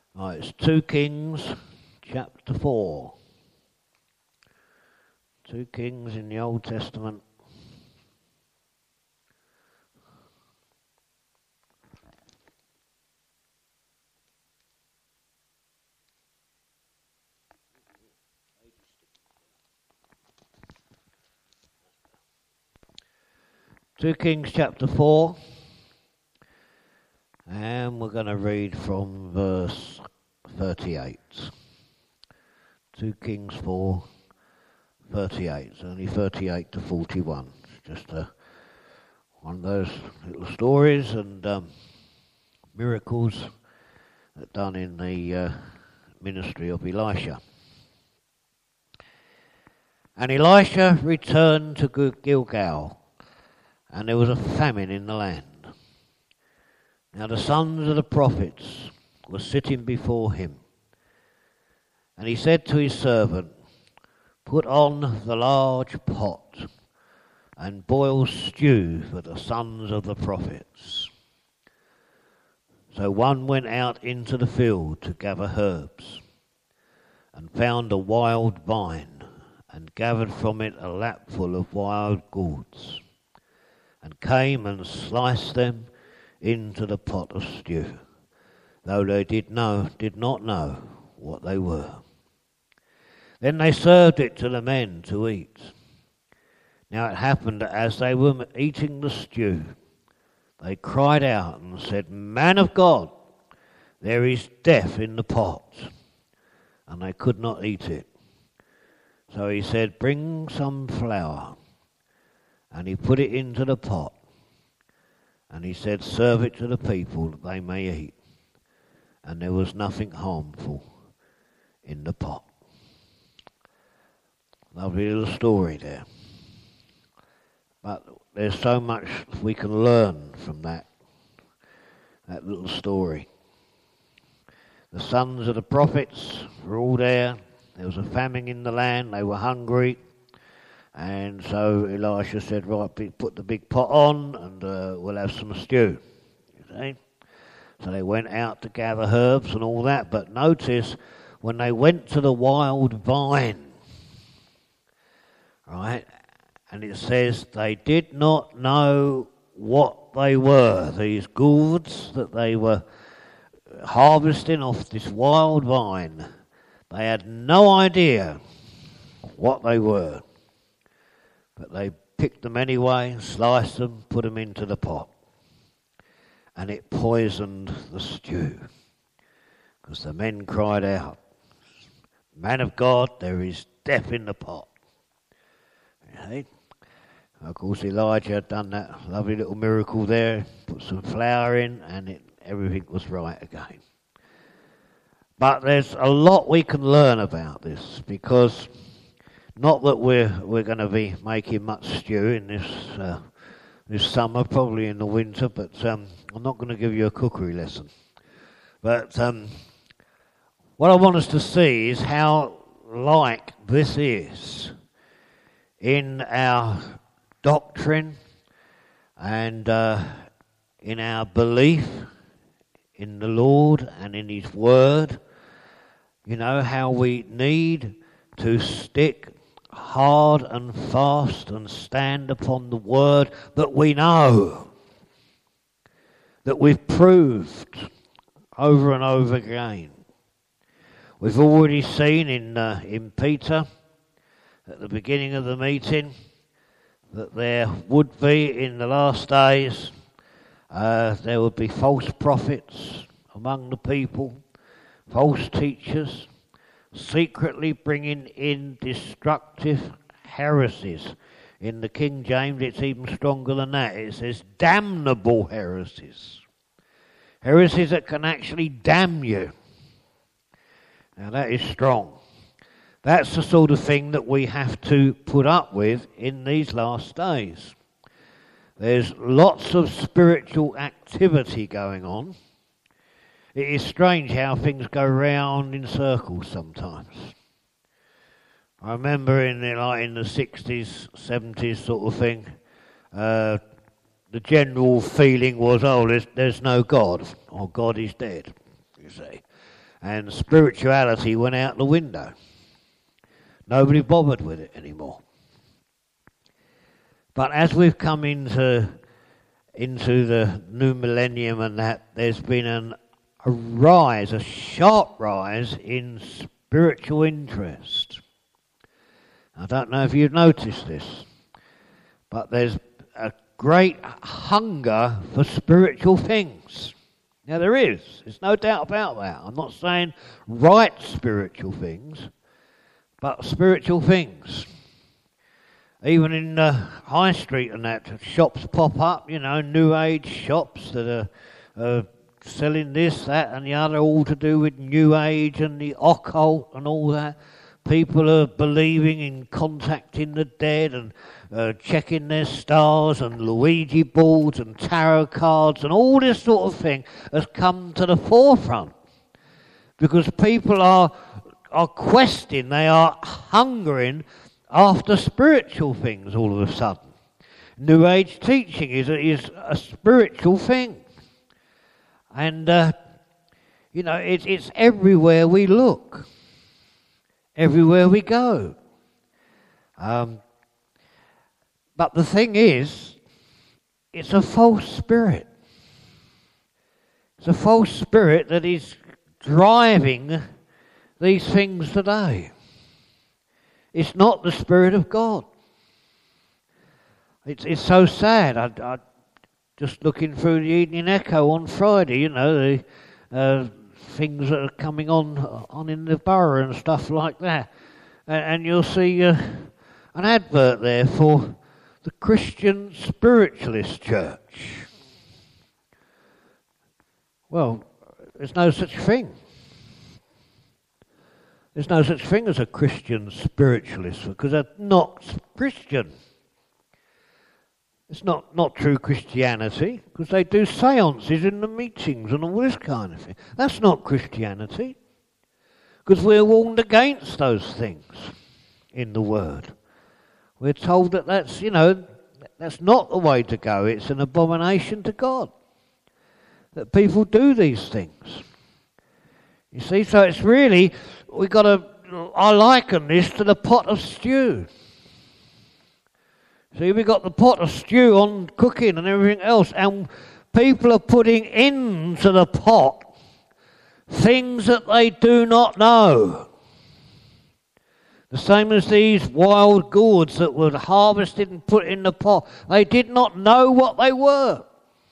Right, it's 2 Kings chapter 4. 2 Kings in the Old Testament. Two Kings chapter 4, and we're going to read from verse 38. 2 Kings 4, 38. It's only 38 to 41. It's just one of those little stories and miracles that done in the ministry of Elisha. And Elisha returned to Gilgal, and there was a famine in the land. Now the sons of the prophets were sitting before him. And he said to his servant, "Put on the large pot and boil stew for the sons of the prophets." So one went out into the field to gather herbs, and found a wild vine, and gathered from it a lapful of wild gourds, and came and sliced them into the pot of stew, though they did not know what they were. Then they served it to the men to eat. Now it happened that as they were eating the stew, they cried out and said, "Man of God, there is death in the pot," and they could not eat it. So he said, "Bring some flour." And he put it into the pot. And he said, "Serve it to the people that they may eat." And there was nothing harmful in the pot. Lovely little story there. But there's so much we can learn from that little story. The sons of the prophets were all there. There was a famine in the land. They were hungry. And so Elisha said, "Right, put the big pot on and we'll have some stew." You see? So they went out to gather herbs and all that. But notice when they went to the wild vine, right, and it says they did not know what they were. These gourds that they were harvesting off this wild vine, they had no idea what they were. But they picked them anyway, sliced them, put them into the pot. And it poisoned the stew. Because the men cried out, "Man of God, there is death in the pot." You see? Of course, Elijah had done that lovely little miracle there, put some flour in, and everything was right again. But there's a lot we can learn about this, because not that we're going to be making much stew in this summer, probably in the winter, but I'm not going to give you a cookery lesson. But what I want us to see is how like this is in our doctrine and in our belief in the Lord and in His Word. You know, how we need to stick hard and fast and stand upon the Word that we know, that we've proved over and over again. We've already seen in Peter at the beginning of the meeting that there would be in the last days, there would be false prophets among the people, false teachers, secretly bringing in destructive heresies. In the King James, it's even stronger than that. It says damnable heresies. Heresies that can actually damn you. Now that is strong. That's the sort of thing that we have to put up with in these last days. There's lots of spiritual activity going on. It is strange how things go round in circles sometimes. I remember in the 60s, 70s sort of thing, the general feeling was, there's no God, or God is dead, you see. and spirituality went out the window. Nobody bothered with it anymore. But as we've come into the new millennium and that, there's been a sharp rise in spiritual interest. I don't know if you've noticed this, but there's a great hunger for spiritual things. Now there is. There's no doubt about that. I'm not saying right spiritual things, but spiritual things. Even in High Street and that, shops pop up, New Age shops that are selling this, that and the other, all to do with New Age and the occult and all that. People are believing in contacting the dead and checking their stars and Ouija boards and tarot cards and all this sort of thing has come to the forefront because people are questing, they are hungering after spiritual things all of a sudden. New Age teaching is a spiritual thing. And, it's everywhere we look. Everywhere we go. But the thing is, it's a false spirit. It's a false spirit that is driving these things today. It's not the Spirit of God. It's so sad. I just looking through the Evening Echo on Friday, the things that are coming on in the borough and stuff like that. And you'll see an advert there for the Christian Spiritualist Church. Well, there's no such thing. There's no such thing as a Christian spiritualist because they're not Christian. It's not true Christianity because they do seances in the meetings and all this kind of thing. That's not Christianity because we're warned against those things in the Word. We're told that that's not the way to go. It's an abomination to God that people do these things. You see, so it's really, I liken this to the pot of stew. See, we got the pot of stew on cooking and everything else, and people are putting into the pot things that they do not know. The same as these wild gourds that were harvested and put in the pot. They did not know what they were.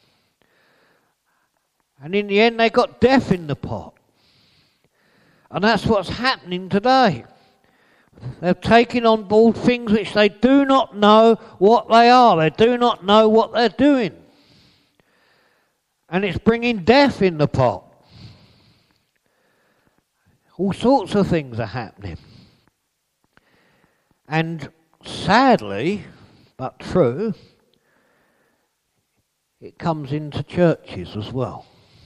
And in the end, they got death in the pot. And that's what's happening today. They're taking on board things which they do not know what they are. They do not know what they're doing. And it's bringing death in the pot. All sorts of things are happening. And sadly, but true, it comes into churches as well.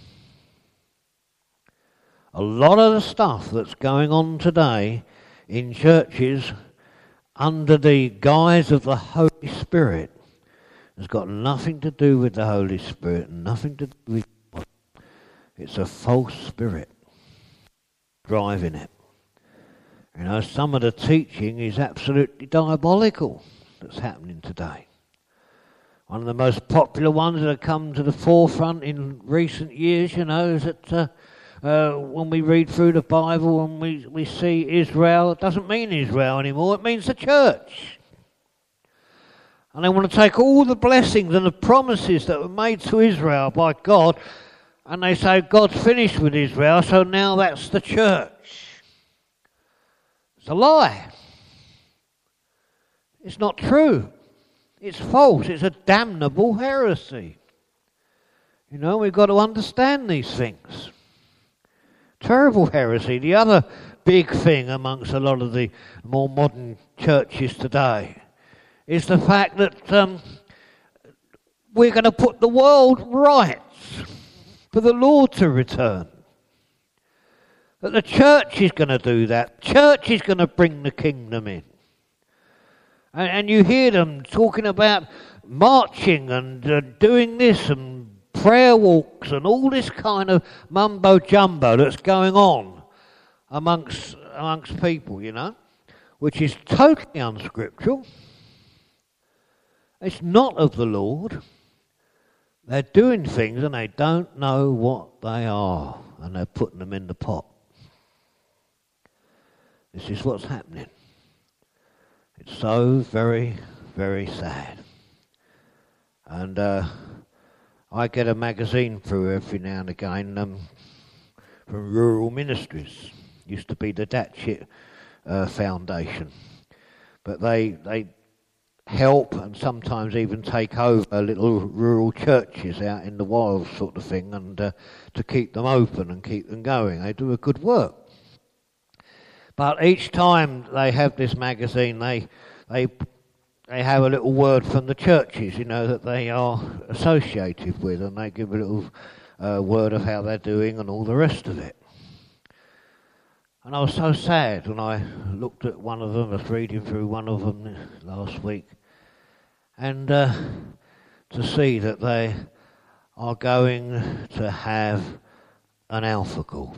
A lot of the stuff that's going on today in churches under the guise of the Holy Spirit has got nothing to do with the Holy Spirit, nothing to do with God. It's a false spirit driving it. Some of the teaching is absolutely diabolical that's happening today. One of the most popular ones that have come to the forefront in recent years, is that when we read through the Bible and we see Israel, it doesn't mean Israel anymore, it means the church. And they want to take all the blessings and the promises that were made to Israel by God, and they say God's finished with Israel, so now that's the church. It's a lie. It's not true. It's false. It's a damnable heresy. We've got to understand these things. Terrible heresy. The other big thing amongst a lot of the more modern churches today is the fact that we're going to put the world right for the Lord to return. That the church is going to do that. Church is going to bring the kingdom in. And you hear them talking about marching and doing this and prayer walks and all this kind of mumbo jumbo that's going on amongst people, you know, which is totally unscriptural. It's not of the Lord. They're doing things and they don't know what they are, and they're putting them in the pot. This is what's happening. It's so very, very sad. And I get a magazine through every now and again from Rural Ministries. Used to be the Datchet Foundation. But they help and sometimes even take over little rural churches out in the wild sort of thing, and to keep them open and keep them going. They do a good work. But each time they have this magazine, they have a little word from the churches, you know, that they are associated with, and they give a little word of how they're doing and all the rest of it. And I was so sad when I looked at one of them. I was reading through one of them last week, and to see that they are going to have an Alpha Course.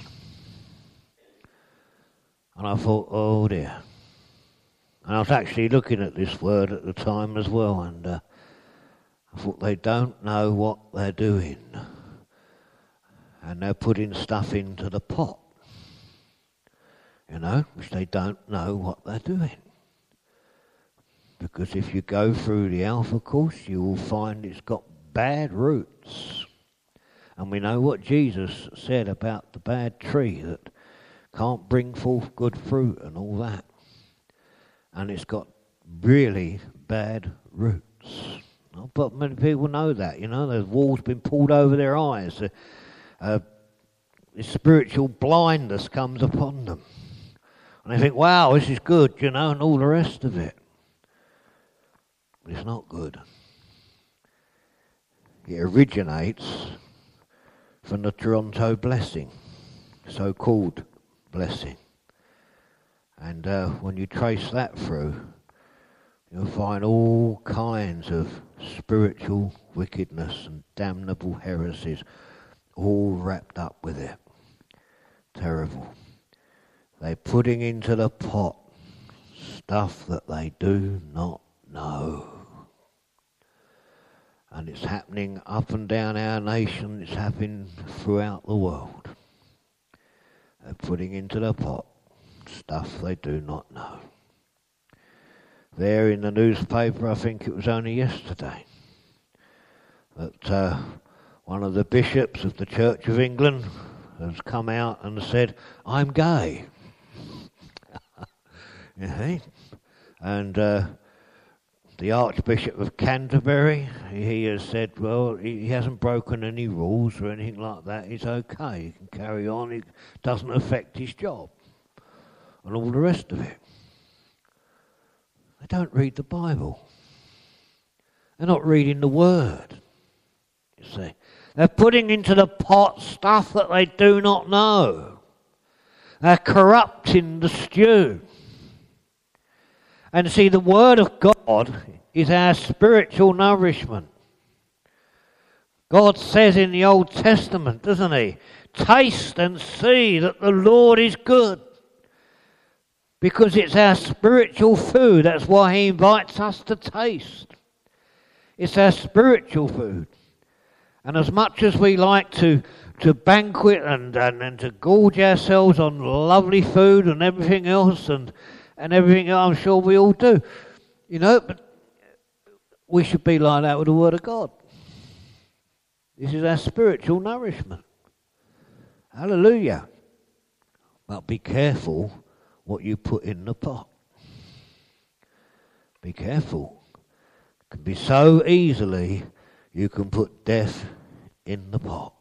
And I thought, oh dear. And I was actually looking at this word at the time as well, and I thought, they don't know what they're doing. And they're putting stuff into the pot, you know, which they don't know what they're doing. Because if you go through the Alpha Course, you will find it's got bad roots. And we know what Jesus said about the bad tree that can't bring forth good fruit and all that. And it's got really bad roots. But many people know that, you know, the wall's been pulled over their eyes. The spiritual blindness comes upon them. And they think, wow, this is good, you know, and all the rest of it. But it's not good. It originates from the Toronto blessing, so-called blessing. And when you trace that through, you'll find all kinds of spiritual wickedness and damnable heresies all wrapped up with it. Terrible. They're putting into the pot stuff that they do not know. And it's happening up and down our nation. It's happening throughout the world. They're putting into the pot stuff they do not know. There in the newspaper, I think it was only yesterday, that one of the bishops of the Church of England has come out and said, I'm gay. You see? And the Archbishop of Canterbury, he has said, well, he hasn't broken any rules or anything like that. It's okay. He can carry on. It doesn't affect his job. And all the rest of it. They don't read the Bible. They're not reading the Word. You see. They're putting into the pot stuff that they do not know. They're corrupting the stew. And see, the Word of God is our spiritual nourishment. God says in the Old Testament, doesn't he? Taste and see that the Lord is good. Because it's our spiritual food. That's why he invites us to taste. It's our spiritual food. And as much as we like to banquet and to gorge ourselves on lovely food and everything else and everything else, I'm sure we all do. You know, but we should be like that with the Word of God. This is our spiritual nourishment. Hallelujah. But be careful what you put in the pot. Be careful. It can be so easily you can put death in the pot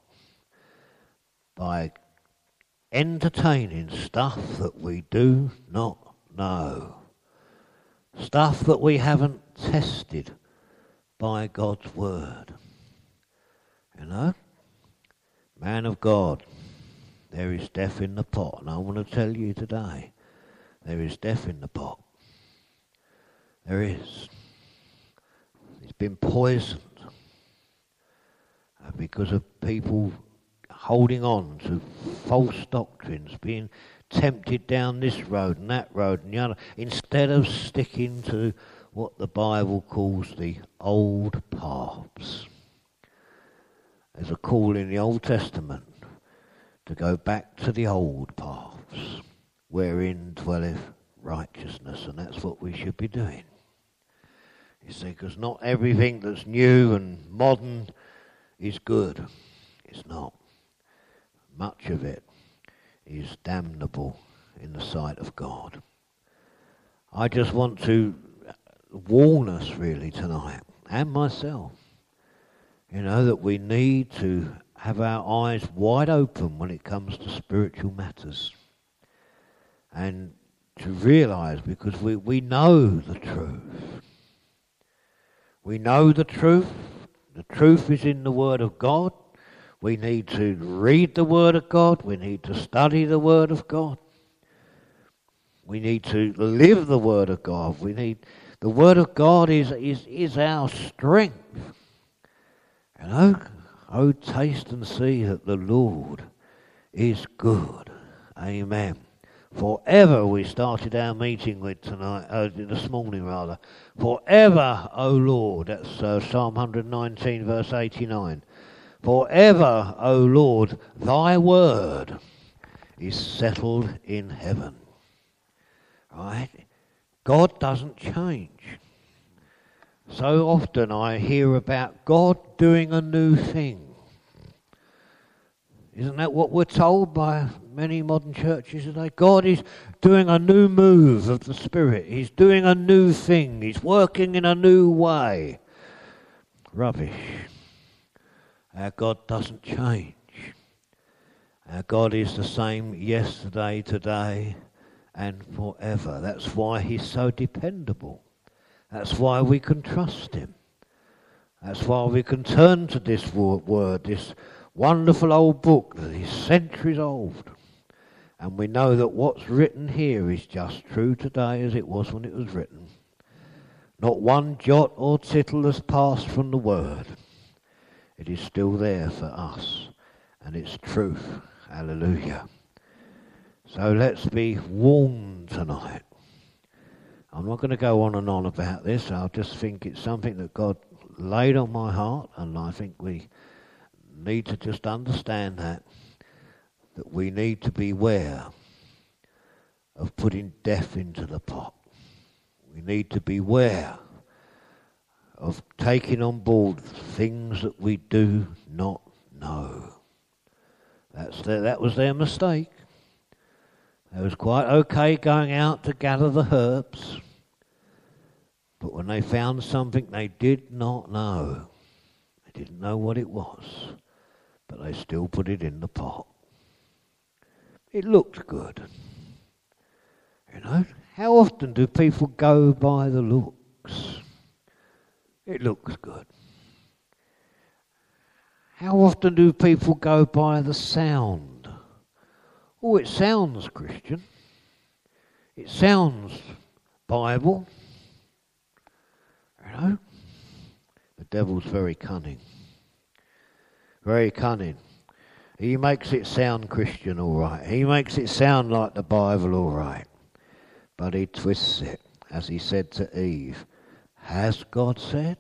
by entertaining stuff that we do not know. Stuff that we haven't tested by God's word. You know? Man of God, there is death in the pot. And I want to tell you today, there is death in the pot. There is. It's been poisoned. because of people holding on to false doctrines, being tempted down this road and that road and the other, instead of sticking to what the Bible calls the old paths. There's a call in the Old Testament to go back to the old paths, wherein dwelleth righteousness, and that's what we should be doing. You see, because not everything that's new and modern is good. It's not. Much of it is damnable in the sight of God. I just want to warn us really tonight, and myself, that we need to have our eyes wide open when it comes to spiritual matters. And to realise, because we know the truth. We know the truth. The truth is in the Word of God. We need to read the Word of God. We need to study the Word of God. We need to live the Word of God. The Word of God is our strength. Oh, taste and see that the Lord is good. Amen. Forever, we started our meeting with this morning. Forever, O Lord, that's Psalm 119, verse 89. Forever, O Lord, thy word is settled in heaven. Right? God doesn't change. So often I hear about God doing a new thing. Isn't that what we're told by many modern churches today? God is doing a new move of the Spirit. He's doing a new thing. He's working in a new way. Rubbish. Our God doesn't change. Our God is the same yesterday, today, and forever. That's why he's so dependable. That's why we can trust him. That's why we can turn to this word, this wonderful old book that is centuries old. And we know that what's written here is just true today as it was when it was written. Not one jot or tittle has passed from the word. It is still there for us, and it's truth. Hallelujah. So let's be warned tonight. I'm not going to go on and on about this. I just think it's something that God laid on my heart, and I think we need to just understand that we need to beware of putting death into the pot. We need to beware of taking on board things that we do not know. That was their mistake. They was quite okay going out to gather the herbs, but when they found something they did not know, they didn't know what it was, but they still put it in the pot. It looked good. How often do people go by the looks? It looks good. How often do people go by the sound? Oh, it sounds Christian. It sounds Bible. The devil's very cunning. Very cunning. He makes it sound Christian, all right. He makes it sound like the Bible, all right. But he twists it, as he said to Eve. Has God said?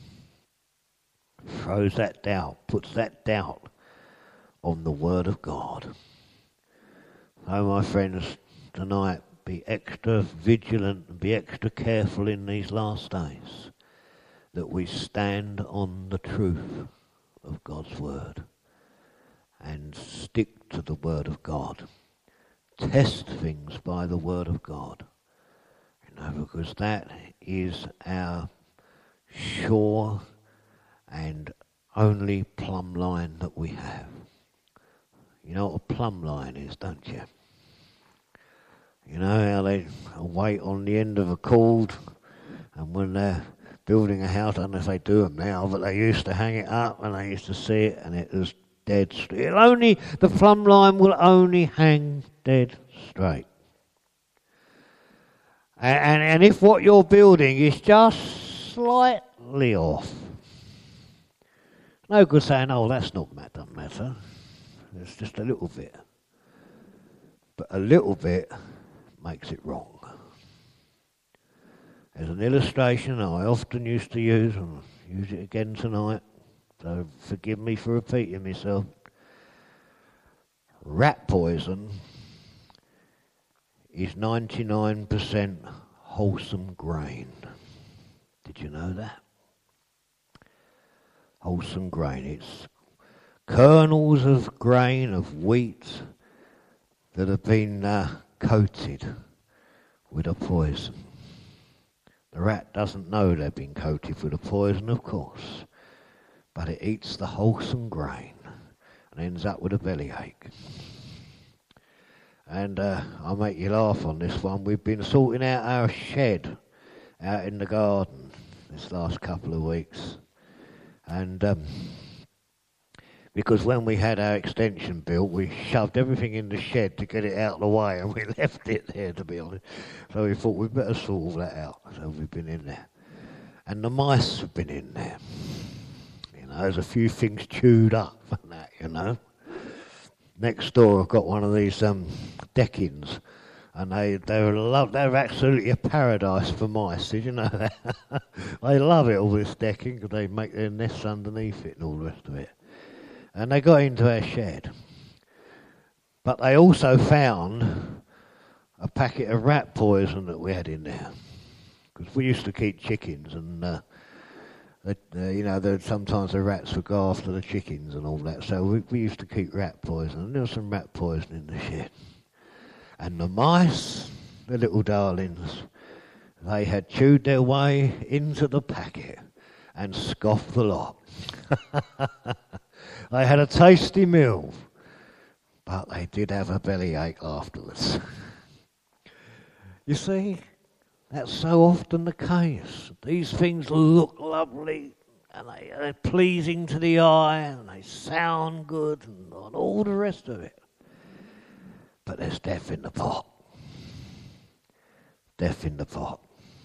Throws that doubt, puts that doubt on the Word of God. So, my friends, tonight, be extra vigilant and be extra careful in these last days that we stand on the truth of God's Word and stick to the Word of God. Test things by the Word of God. Because that is our sure and only plumb line that we have. You know what a plumb line is, don't you? You know how they wait on the end of a cord, and when they're building a house, I don't know if they do them now, but they used to hang it up and they used to see it and it was dead straight. The plumb line will only hang dead straight. And if what you're building is just slightly off, No good saying, oh, that's not matter, doesn't matter. It's just a little bit. But a little bit makes it wrong. There's an illustration I often used to use, and I'll use it again tonight, so forgive me for repeating myself. Rat poison is 99% wholesome grain. Did you know that? Wholesome grain. It's kernels of grain of wheat that have been coated with a poison. The rat doesn't know they've been coated with a poison, of course, but it eats the wholesome grain and ends up with a bellyache. And I'll make you laugh on this one. We've been sorting out our shed out in the garden this last couple of weeks. And because when we had our extension built, we shoved everything in the shed to get it out of the way, and we left it there, to be honest. So we thought we'd better sort all that out. So we've been in there. And the mice have been in there. You know, there's a few things chewed up and that, you know. Next door, I've got one of these deckings, and they're absolutely a paradise for mice. Did you know that? They love it, all this decking, because they make their nests underneath it and all the rest of it. And they got into our shed. But they also found a packet of rat poison that we had in there. Because we used to keep chickens, and sometimes the rats would go after the chickens and all that. So we used to keep rat poison, and there was some rat poison in the shed. And the mice, the little darlings, they had chewed their way into the packet and scoffed the lot. They had a tasty meal, but they did have a bellyache afterwards. You see, that's so often the case. These things look lovely, and they're pleasing to the eye, and they sound good, and all the rest of it. But there's death in the pot. Death in the pot.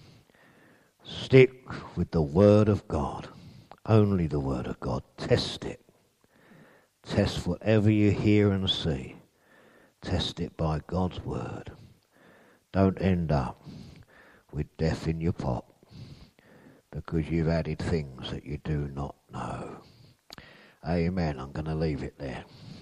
Stick with the Word of God. Only the Word of God. Test it. Test whatever you hear and see. Test it by God's Word. Don't end up with death in your pot because you've added things that you do not know. Amen. I'm going to leave it there.